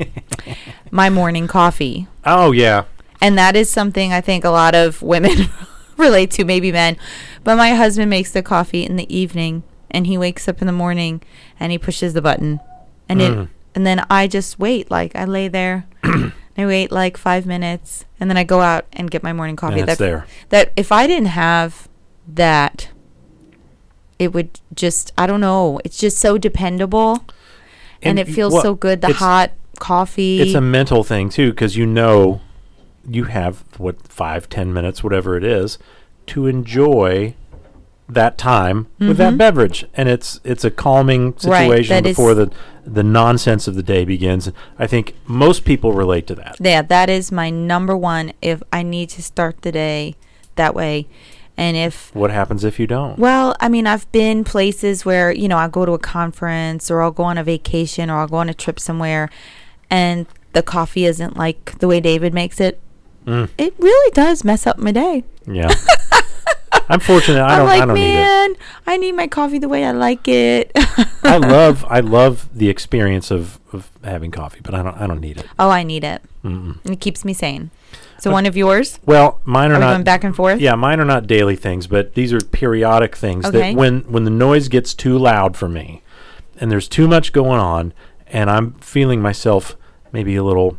[SPEAKER 7] My morning coffee.
[SPEAKER 8] Oh, yeah.
[SPEAKER 7] And that is something I think a lot of women relate to, maybe men. But my husband makes the coffee in the evening, and he wakes up in the morning, and he pushes the button. And and then I just wait. Like, I lay there, and I wait like 5 minutes, and then I go out and get my morning coffee.
[SPEAKER 8] And it's there.
[SPEAKER 7] That if I didn't have that, it would just, I don't know. It's just so dependable, and it feels so good. The hot coffee.
[SPEAKER 8] It's a mental thing too, because you have 5-10 minutes, whatever it is, to enjoy that time with that beverage, and it's a calming situation before the nonsense of the day begins. I think most people relate to that.
[SPEAKER 7] Yeah, that is my number one. If I need to start the day that way. And
[SPEAKER 8] what happens if you don't?
[SPEAKER 7] Well, I mean, I've been places where, I'll go to a conference, or I'll go on a vacation, or I'll go on a trip somewhere, and the coffee isn't like the way David makes it. It really does mess up my day.
[SPEAKER 8] Yeah. I'm fortunate. I don't need it.
[SPEAKER 7] I need my coffee the way I like it.
[SPEAKER 8] I love the experience of having coffee, but I don't need it.
[SPEAKER 7] Oh, I need it. It keeps me sane. So one of yours?
[SPEAKER 8] Well, mine are not
[SPEAKER 7] going back and forth.
[SPEAKER 8] Yeah, mine are not daily things, but these are periodic things that when the noise gets too loud for me, and there's too much going on, and I'm feeling myself maybe a little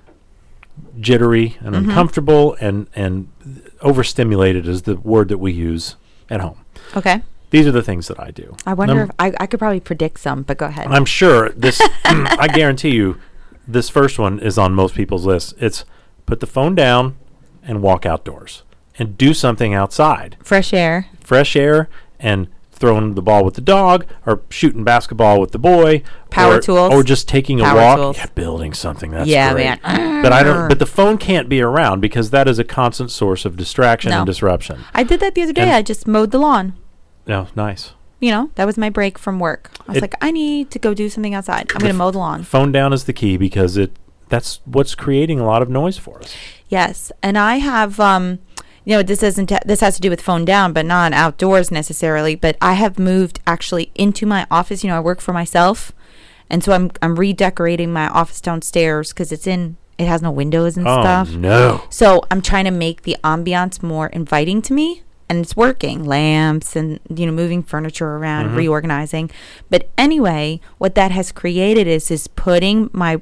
[SPEAKER 8] jittery and uncomfortable and overstimulated is the word that we use at home.
[SPEAKER 7] Okay.
[SPEAKER 8] These are the things that I do.
[SPEAKER 7] I wonder if I could probably predict some, but go ahead.
[SPEAKER 8] I'm sure this, I guarantee you, this first one is on most people's list. It's put the phone down and walk outdoors and do something outside.
[SPEAKER 7] Fresh air,
[SPEAKER 8] and throwing the ball with the dog, or shooting basketball with the boy,
[SPEAKER 7] power tools,
[SPEAKER 8] or just taking a walk. Yeah, building something. That's great. Man. But the phone can't be around because that is a constant source of distraction and disruption.
[SPEAKER 7] I did that the other day. I just mowed the lawn.
[SPEAKER 8] Oh, nice.
[SPEAKER 7] That was my break from work. I was like, I need to go do something outside. I'm going to mow the lawn.
[SPEAKER 8] Phone down is the key because that's what's creating a lot of noise for us.
[SPEAKER 7] Yes, and I have this has to do with phone down, but not outdoors necessarily. But I have moved actually into my office. I work for myself, and so I'm redecorating my office downstairs because it has no windows and stuff.
[SPEAKER 8] Oh no!
[SPEAKER 7] So I'm trying to make the ambiance more inviting to me, and it's working. Lamps and moving furniture around, reorganizing. But anyway, what that has created is putting my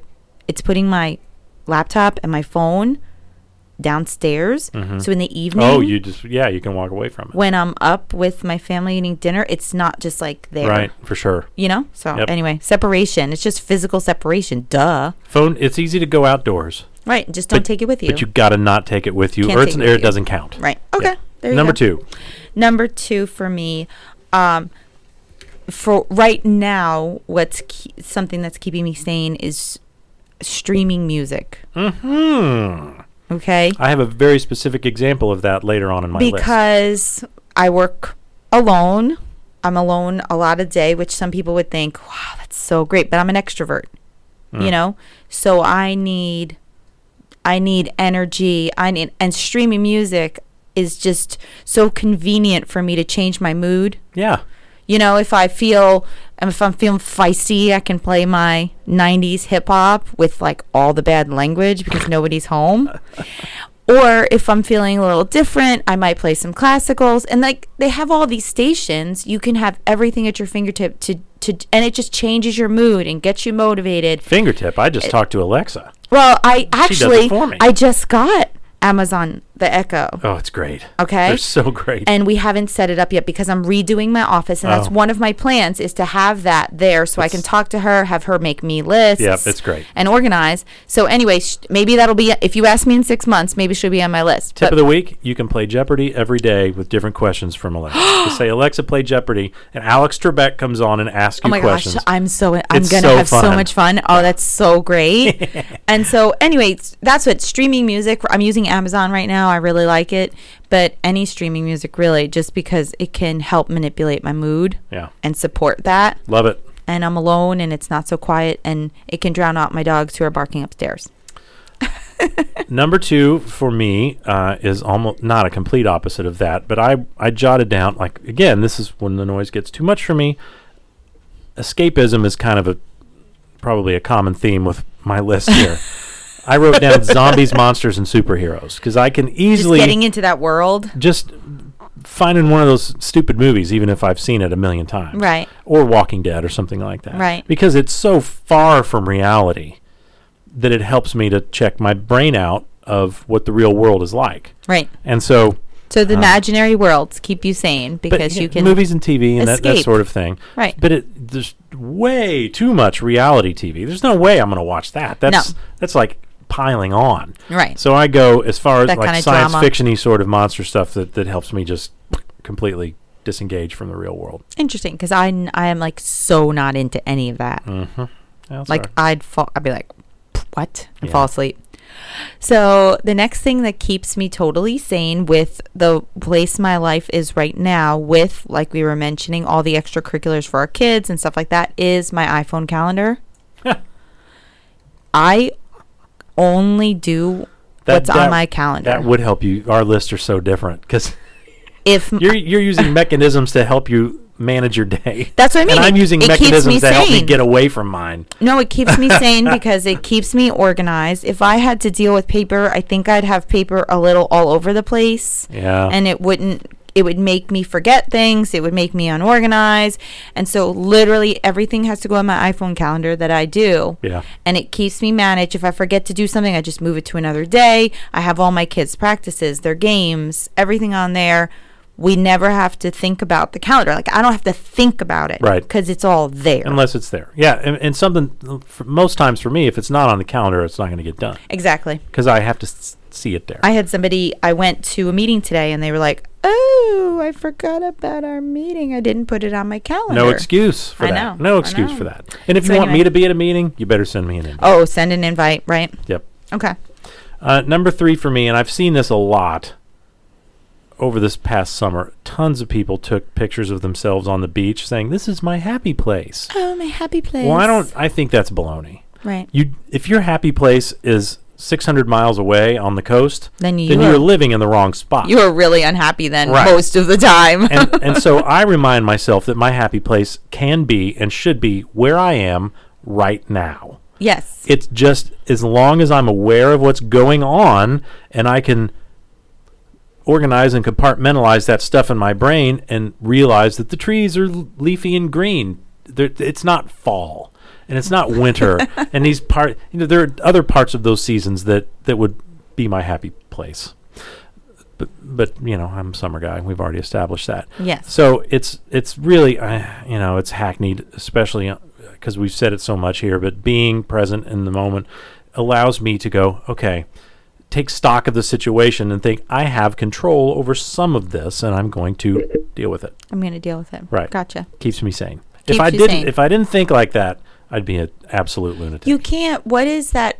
[SPEAKER 7] laptop and my phone downstairs. So in the evening,
[SPEAKER 8] you can walk away from it.
[SPEAKER 7] When I'm up with my family eating dinner, it's not just like there.
[SPEAKER 8] Right, for sure.
[SPEAKER 7] So anyway, separation. It's just physical separation. Duh.
[SPEAKER 8] Phone, it's easy to go outdoors.
[SPEAKER 7] Right, just don't take it with you.
[SPEAKER 8] But you got to not take it with you, or it doesn't count.
[SPEAKER 7] Right. Okay. Yeah. There you
[SPEAKER 8] go.
[SPEAKER 7] Two. Number 2 for me, for right now, something that's keeping me sane is streaming music. Okay.
[SPEAKER 8] I have a very specific example of that later on in my list.
[SPEAKER 7] Because I work alone. I'm alone a lot of the day, which some people would think, wow, that's so great. But I'm an extrovert, So I need energy. And streaming music is just so convenient for me to change my mood.
[SPEAKER 8] Yeah.
[SPEAKER 7] You know, if I'm feeling feisty, I can play my 90s hip hop with like all the bad language because nobody's home. Or if I'm feeling a little different, I might play some classicals. And like they have all these stations, you can have everything at your fingertip and it just changes your mood and gets you motivated.
[SPEAKER 8] Fingertip? I just talked to Alexa.
[SPEAKER 7] Well, I just got Amazon the Echo.
[SPEAKER 8] Oh, it's great.
[SPEAKER 7] Okay.
[SPEAKER 8] They're so great.
[SPEAKER 7] And we haven't set it up yet because I'm redoing my office, and that's one of my plans is to have that there so I can talk to her, have her make me lists.
[SPEAKER 8] Yep, it's great.
[SPEAKER 7] And organize. So anyway, maybe that'll be, if you ask me in 6 months, maybe she'll be on my list.
[SPEAKER 8] Tip of the week, you can play Jeopardy every day with different questions from Alexa. Just say, Alexa, play Jeopardy, and Alex Trebek comes on and asks you questions.
[SPEAKER 7] Oh my gosh, I'm going to have so much fun. Oh, that's so great. And so anyway, that's what streaming music, I'm using Amazon right now. I really like it. But any streaming music, really, just because it can help manipulate my mood and support that.
[SPEAKER 8] Love it.
[SPEAKER 7] And I'm alone, and it's not so quiet, and it can drown out my dogs who are barking upstairs.
[SPEAKER 8] Number 2 for me is almost not a complete opposite of that, but I jotted down, like, again, this is when the noise gets too much for me. Escapism is kind of probably a common theme with my list here. I wrote down zombies, monsters, and superheroes because I can easily...
[SPEAKER 7] Just getting into that world?
[SPEAKER 8] Just finding one of those stupid movies, even if I've seen it a million times.
[SPEAKER 7] Right.
[SPEAKER 8] Or Walking Dead or something like that.
[SPEAKER 7] Right.
[SPEAKER 8] Because it's so far from reality that it helps me to check my brain out of what the real world is like.
[SPEAKER 7] Right.
[SPEAKER 8] And so...
[SPEAKER 7] So the imaginary worlds keep you sane because you can
[SPEAKER 8] movies and TV and that sort of thing.
[SPEAKER 7] Right.
[SPEAKER 8] But there's way too much reality TV. There's no way I'm going to watch that. That's like piling on.
[SPEAKER 7] Right.
[SPEAKER 8] So I go as far as
[SPEAKER 7] that
[SPEAKER 8] like
[SPEAKER 7] kind of
[SPEAKER 8] science
[SPEAKER 7] drama.
[SPEAKER 8] fiction-y sort of monster stuff that helps me just completely disengage from the real world.
[SPEAKER 7] Interesting, because I am like so not into any of that.
[SPEAKER 8] Mm-hmm.
[SPEAKER 7] Like I'd be like, what? And fall asleep. So the next thing that keeps me totally sane with the place my life is right now, with, like we were mentioning, all the extracurriculars for our kids and stuff like that, is my iPhone calendar. I only do what's on my calendar.
[SPEAKER 8] That would help you. Our lists are so different because
[SPEAKER 7] if
[SPEAKER 8] you're using mechanisms to help you manage your day.
[SPEAKER 7] That's what I mean.
[SPEAKER 8] And I'm using mechanisms to help me get away from mine.
[SPEAKER 7] No, it keeps me sane because it keeps me organized. If I had to deal with paper, I think I'd have paper a little all over the place.
[SPEAKER 8] Yeah.
[SPEAKER 7] And it would make me forget things. It would make me unorganized. And so literally everything has to go on my iPhone calendar that I do.
[SPEAKER 8] Yeah.
[SPEAKER 7] And it keeps me managed. If I forget to do something, I just move it to another day. I have all my kids' practices, their games, everything on there. We never have to think about the calendar. Like, I don't have to think about it.
[SPEAKER 8] Right.
[SPEAKER 7] Because it's all there.
[SPEAKER 8] Unless it's there. Yeah. And something, most times for me, if it's not on the calendar, it's not going to get done.
[SPEAKER 7] Exactly.
[SPEAKER 8] Because I have to see it there.
[SPEAKER 7] I went to a meeting today, and they were like, oh, I forgot about our meeting. I didn't put it on my calendar.
[SPEAKER 8] No excuse for that. No excuse for that. And if you want me to be at a meeting, you better send me an invite.
[SPEAKER 7] Oh, send an invite, right?
[SPEAKER 8] Yep.
[SPEAKER 7] Okay.
[SPEAKER 8] Number 3 for me, and I've seen this a lot over this past summer, tons of people took pictures of themselves on the beach saying, this is my happy place.
[SPEAKER 7] Oh, my happy place.
[SPEAKER 8] Well, I think that's baloney.
[SPEAKER 7] Right.
[SPEAKER 8] If your happy place is 600 miles away on the coast, then you're living in the wrong spot.
[SPEAKER 7] You are really unhappy then most of the time.
[SPEAKER 8] and so I remind myself that my happy place can be and should be where I am right now.
[SPEAKER 7] Yes.
[SPEAKER 8] It's just as long as I'm aware of what's going on and I can organize and compartmentalize that stuff in my brain and realize that the trees are leafy and green. It's not fall and it's not winter. And these there are other parts of those seasons that would be my happy place. But I'm a summer guy. We've already established that.
[SPEAKER 7] Yes.
[SPEAKER 8] So it's really it's hackneyed, especially because we've said it so much here. But being present in the moment allows me to go, okay, take stock of the situation and think I have control over some of this, and I'm going to deal with it.
[SPEAKER 7] I'm going to deal with it.
[SPEAKER 8] Right.
[SPEAKER 7] Gotcha.
[SPEAKER 8] Keeps me sane.
[SPEAKER 7] If
[SPEAKER 8] I didn't think like that, I'd be an absolute lunatic.
[SPEAKER 7] You can't. What is that?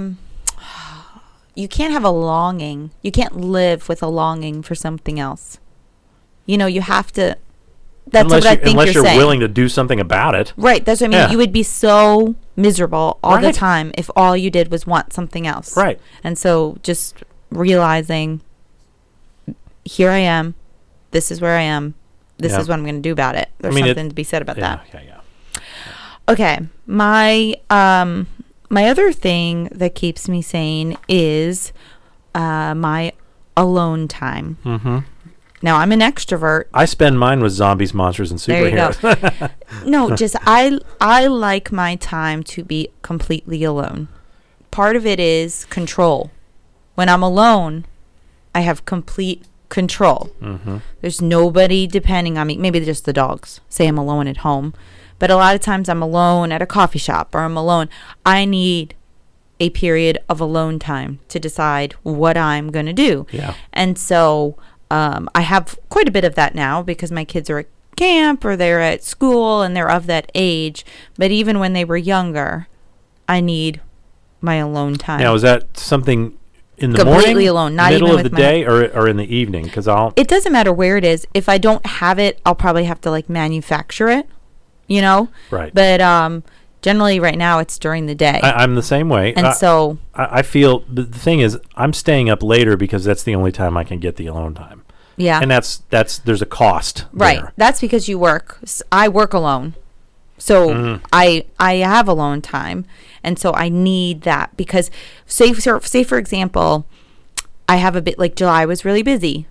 [SPEAKER 7] You can't have a longing. You can't live with a longing for something else. You have to. That's what I think you're saying. Unless you're
[SPEAKER 8] willing to do something about it.
[SPEAKER 7] Right. That's what I mean. Yeah. You would be so miserable all the time if all you did was want something else.
[SPEAKER 8] Right.
[SPEAKER 7] And so just realizing here I am. This is where I am. This is what I'm going to do about it. There's something to be said about that.
[SPEAKER 8] Yeah.
[SPEAKER 7] Okay. My other thing that keeps me sane is my alone time. Mm-hmm. Now, I'm an extrovert.
[SPEAKER 8] I spend mine with zombies, monsters, and superheroes.
[SPEAKER 7] There you go. No, just I like my time to be completely alone. Part of it is control. When I'm alone, I have complete control. Mm-hmm. There's nobody depending on me. Maybe just the dogs. Say I'm alone at home. But a lot of times I'm alone at a coffee shop or I'm alone. I need a period of alone time to decide what I'm going to do.
[SPEAKER 8] Yeah.
[SPEAKER 7] And so I have quite a bit of that now because my kids are at camp or they're at school and they're of that age. But even when they were younger, I need my alone time.
[SPEAKER 8] Now, is that something in the
[SPEAKER 7] completely
[SPEAKER 8] morning,
[SPEAKER 7] alone, not
[SPEAKER 8] middle
[SPEAKER 7] even
[SPEAKER 8] of
[SPEAKER 7] with
[SPEAKER 8] the day, or in the evening? Because
[SPEAKER 7] it doesn't matter where it is. If I don't have it, I'll probably have to like manufacture it, you know?
[SPEAKER 8] Right.
[SPEAKER 7] But generally right now it's during the day.
[SPEAKER 8] I'm the same way.
[SPEAKER 7] And so
[SPEAKER 8] I feel the thing is I'm staying up later because that's the only time I can get the alone time.
[SPEAKER 7] Yeah.
[SPEAKER 8] And that's there's a cost.
[SPEAKER 7] Right.
[SPEAKER 8] There.
[SPEAKER 7] That's because you work. I work alone. So I have alone time, and so I need that because say for example, I have a bit like July was really busy.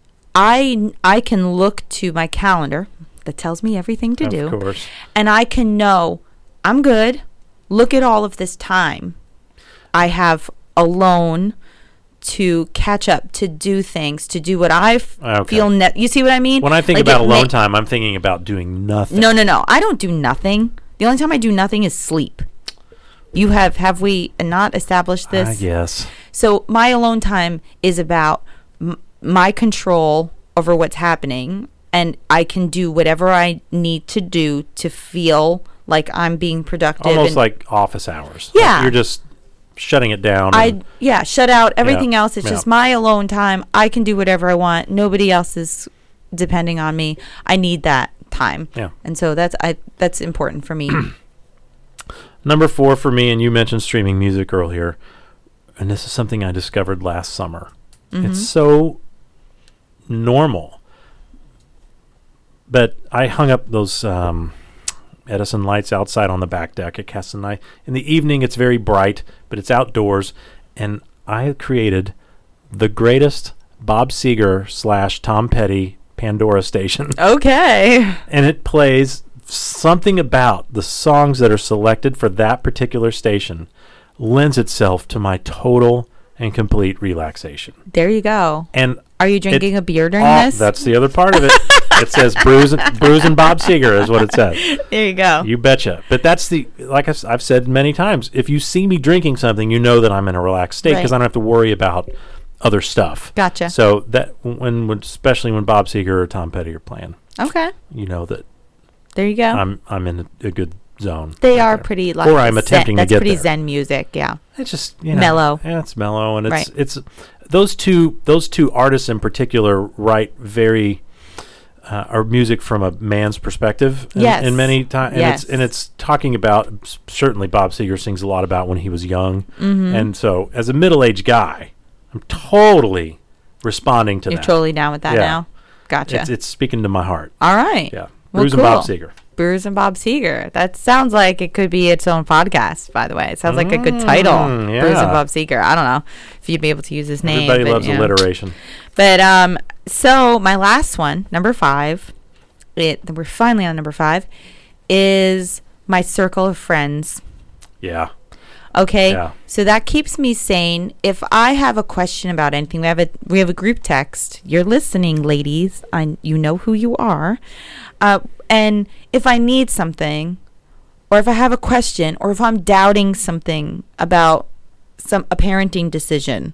[SPEAKER 7] I can look to my calendar that tells me everything to do.
[SPEAKER 8] Of course.
[SPEAKER 7] And I can know I'm good. Look at all of this time I have alone to catch up, to do things, to do what I feel. You see what I mean?
[SPEAKER 8] When I think about alone time, I'm thinking about doing nothing.
[SPEAKER 7] No. I don't do nothing. The only time I do nothing is sleep. You have we not established this?
[SPEAKER 8] Yes.
[SPEAKER 7] So my alone time is about my control over what's happening, and I can do whatever I need to do to feel like I'm being productive.
[SPEAKER 8] Almost like office hours.
[SPEAKER 7] Yeah.
[SPEAKER 8] Like you're just shutting it down.
[SPEAKER 7] Shut out everything else. It's just my alone time. I can do whatever I want. Nobody else is depending on me. I need that time.
[SPEAKER 8] Yeah.
[SPEAKER 7] And so that's important for me.
[SPEAKER 8] Number 4 for me, and you mentioned streaming music earlier, and this is something I discovered last summer. Mm-hmm. It's so normal. But I hung up those Edison lights outside on the back deck at Castanai. In the evening, it's very bright, but it's outdoors. And I created the greatest Bob Seger / Tom Petty Pandora station.
[SPEAKER 7] Okay.
[SPEAKER 8] And it plays something about the songs that are selected for that particular station lends itself to my total and complete relaxation.
[SPEAKER 7] There you go.
[SPEAKER 8] And
[SPEAKER 7] are you drinking a beer during this?
[SPEAKER 8] That's the other part of it. It says Brews and Bob Seger is what it says.
[SPEAKER 7] There you go.
[SPEAKER 8] You betcha. But that's like I've said many times, if you see me drinking something, you know that I'm in a relaxed state because I don't have to worry about other stuff.
[SPEAKER 7] Gotcha.
[SPEAKER 8] So that especially when Bob Seger or Tom Petty are playing.
[SPEAKER 7] Okay.
[SPEAKER 8] You know that.
[SPEAKER 7] There you go.
[SPEAKER 8] I'm in a good zone.
[SPEAKER 7] They are pretty like
[SPEAKER 8] or I'm attempting to get there.
[SPEAKER 7] That's pretty zen music, yeah.
[SPEAKER 8] It's just
[SPEAKER 7] mellow.
[SPEAKER 8] Yeah, it's mellow, and it's those two artists in particular write very are music from a man's perspective. In many times, and it's talking about certainly Bob Seger sings a lot about when he was young, and so as a middle-aged guy, I'm totally responding to that.
[SPEAKER 7] You're totally down with that now. Gotcha.
[SPEAKER 8] It's speaking to my heart.
[SPEAKER 7] All right.
[SPEAKER 8] Yeah. Brews and Bob Seger.
[SPEAKER 7] Brews and Bob Seger. That sounds like it could be its own podcast, by the way. It sounds like a good title. Yeah. Brews and Bob Seger. I don't know if you'd be able to use his name.
[SPEAKER 8] Everybody loves alliteration.
[SPEAKER 7] But so my last one, number 5, we're finally on number 5, is my circle of friends.
[SPEAKER 8] Yeah.
[SPEAKER 7] Okay.
[SPEAKER 8] Yeah.
[SPEAKER 7] So that keeps me sane. If I have a question about anything, we have a group text. You're listening, ladies. You know who you are. And if I need something, or if I have a question, or if I'm doubting something about a parenting decision,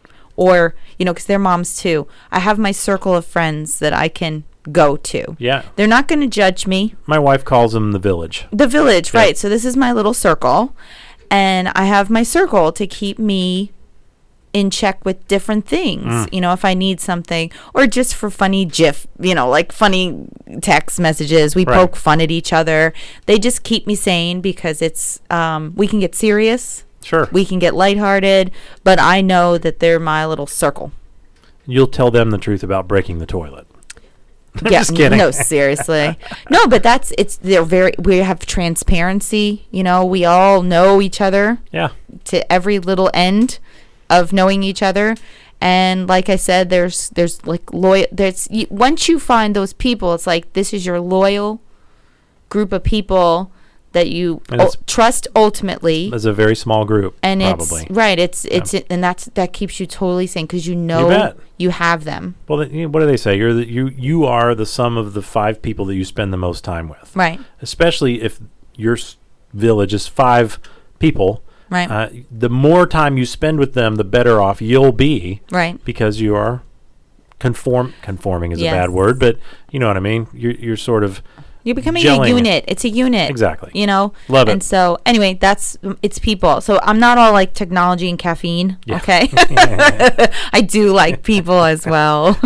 [SPEAKER 7] or because they're moms too, I have my circle of friends that I can go to.
[SPEAKER 8] Yeah.
[SPEAKER 7] They're not going to judge me.
[SPEAKER 8] My wife calls them the village.
[SPEAKER 7] The village, right. So this is my little circle. And I have my circle to keep me in check with different things. If I need something, or just for funny like funny text messages, we poke fun at each other. They just keep me sane because it's, we can get serious.
[SPEAKER 8] Sure.
[SPEAKER 7] We can get lighthearted, but I know that they're my little circle.
[SPEAKER 8] you'll tell them the truth about breaking the toilet. I'm
[SPEAKER 7] Yeah,
[SPEAKER 8] just kidding.
[SPEAKER 7] no, seriously. No, but we have transparency, we all know each other.
[SPEAKER 8] Yeah.
[SPEAKER 7] To every little end of knowing each other. And like I said, there's like loyal, once you find those people, it's like, this is your loyal group of people that you trust ultimately.
[SPEAKER 8] It's a very small group,
[SPEAKER 7] and
[SPEAKER 8] probably.
[SPEAKER 7] It's right. And that keeps you totally sane because you have them.
[SPEAKER 8] Well, what do they say? You are the sum of the 5 people that you spend the most time with.
[SPEAKER 7] Right.
[SPEAKER 8] Especially if your village is 5 people.
[SPEAKER 7] Right.
[SPEAKER 8] The more time you spend with them, the better off you'll be.
[SPEAKER 7] Right.
[SPEAKER 8] Because you are conforming is a bad word, but you know what I mean. You're sort of.
[SPEAKER 7] You're becoming a unit. It's a unit.
[SPEAKER 8] Exactly.
[SPEAKER 7] Love
[SPEAKER 8] it.
[SPEAKER 7] And so, anyway, it's people. So I'm not all like technology and caffeine. Yeah. Okay. I do like people as well.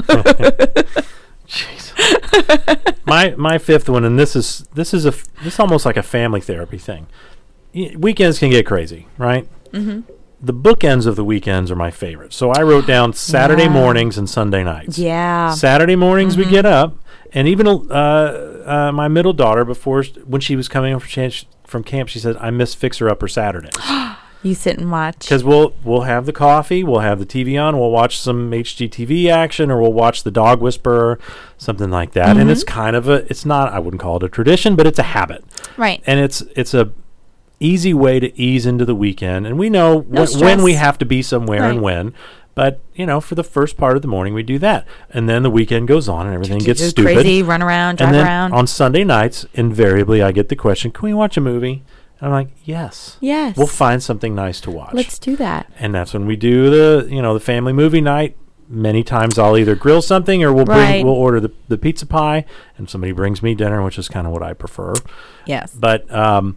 [SPEAKER 8] Jeez. My 5th one, and this is almost like a family therapy thing. Weekends can get crazy, right? Mm-hmm. The bookends of the weekends are my favorite. So I wrote down Saturday mornings and Sunday nights.
[SPEAKER 7] Yeah.
[SPEAKER 8] Saturday mornings we get up. And even my middle daughter, when she was coming home from camp, she said, "I miss Fixer Upper Saturdays."
[SPEAKER 7] You sit and watch.
[SPEAKER 8] Because we'll have the coffee, we'll have the TV on, we'll watch some HGTV action, or we'll watch The Dog Whisperer, something like that. Mm-hmm. And it's kind of I wouldn't call it a tradition, but it's a habit.
[SPEAKER 7] Right.
[SPEAKER 8] And it's a easy way to ease into the weekend. And we know when we have to be somewhere and when. But, for the first part of the morning, we do that. And then the weekend goes on and everything gets stupid.
[SPEAKER 7] Crazy, run around, drive around.
[SPEAKER 8] On Sunday nights, invariably, I get the question, can we watch a movie? And I'm like, yes.
[SPEAKER 7] Yes.
[SPEAKER 8] We'll find something nice to watch.
[SPEAKER 7] Let's do that.
[SPEAKER 8] And that's when we do the family movie night. Many times I'll either grill something or we'll order the pizza pie, and somebody brings me dinner, which is kind of what I prefer.
[SPEAKER 7] Yes.
[SPEAKER 8] But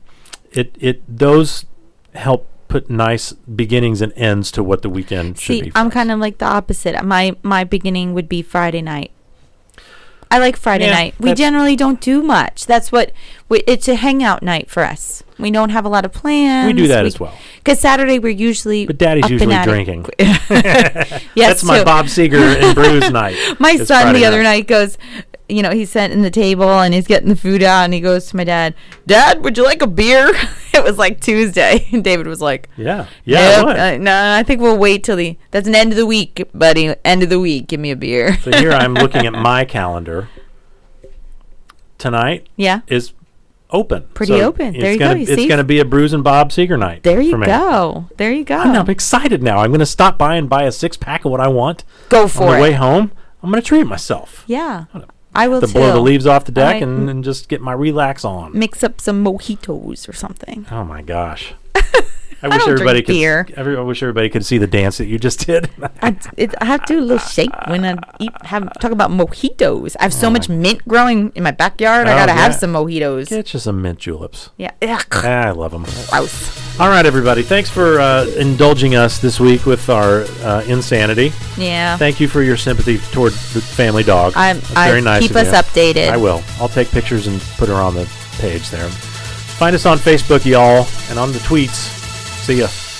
[SPEAKER 8] those help put nice beginnings and ends to what the weekend should be.
[SPEAKER 7] I'm kind of like the opposite. My beginning would be Friday night. I like Friday night. We generally don't do much. That's it's a hangout night for us. We don't have a lot of plans.
[SPEAKER 8] We do that as well.
[SPEAKER 7] Because Saturday we're usually
[SPEAKER 8] But Daddy's usually drinking.
[SPEAKER 7] Yes,
[SPEAKER 8] that's my Bob Seger and Brews night.
[SPEAKER 7] My son Friday the other night goes, he's sitting at the table and he's getting the food out and he goes to my dad, "Dad, would you like a beer?" It was like Tuesday. And David was like,
[SPEAKER 8] Yeah.
[SPEAKER 7] Nope, no, I think we'll wait till that's an end of the week, buddy. End of the week. Give me a beer.
[SPEAKER 8] So here I'm looking at my calendar. Tonight is open.
[SPEAKER 7] Pretty open. There you go.
[SPEAKER 8] It's going to be a Brews and Bob Seger night.
[SPEAKER 7] There you go. There you go.
[SPEAKER 8] I'm excited now. I'm going to stop by and buy a 6-pack of what I want.
[SPEAKER 7] Go for it.
[SPEAKER 8] On the way home, I'm going to treat myself.
[SPEAKER 7] Yeah. I will too.
[SPEAKER 8] Blow the leaves off the deck and just get my relax on.
[SPEAKER 7] Mix up some mojitos or something.
[SPEAKER 8] Oh my gosh! I wish everybody could. I wish everybody could see the dance that you just did.
[SPEAKER 7] I have to do a little shake when I talk about mojitos. I have so much mint growing in my backyard. I gotta have some mojitos.
[SPEAKER 8] Get you some mint juleps.
[SPEAKER 7] Yeah.
[SPEAKER 8] I love them.
[SPEAKER 7] Gross.
[SPEAKER 8] All right, everybody. Thanks for indulging us this week with our insanity.
[SPEAKER 7] Yeah.
[SPEAKER 8] Thank you for your sympathy toward the family dog. Very nice.
[SPEAKER 7] Keep us updated.
[SPEAKER 8] I will. I'll take pictures and put her on the page there. Find us on Facebook, y'all, and on the tweets. See ya.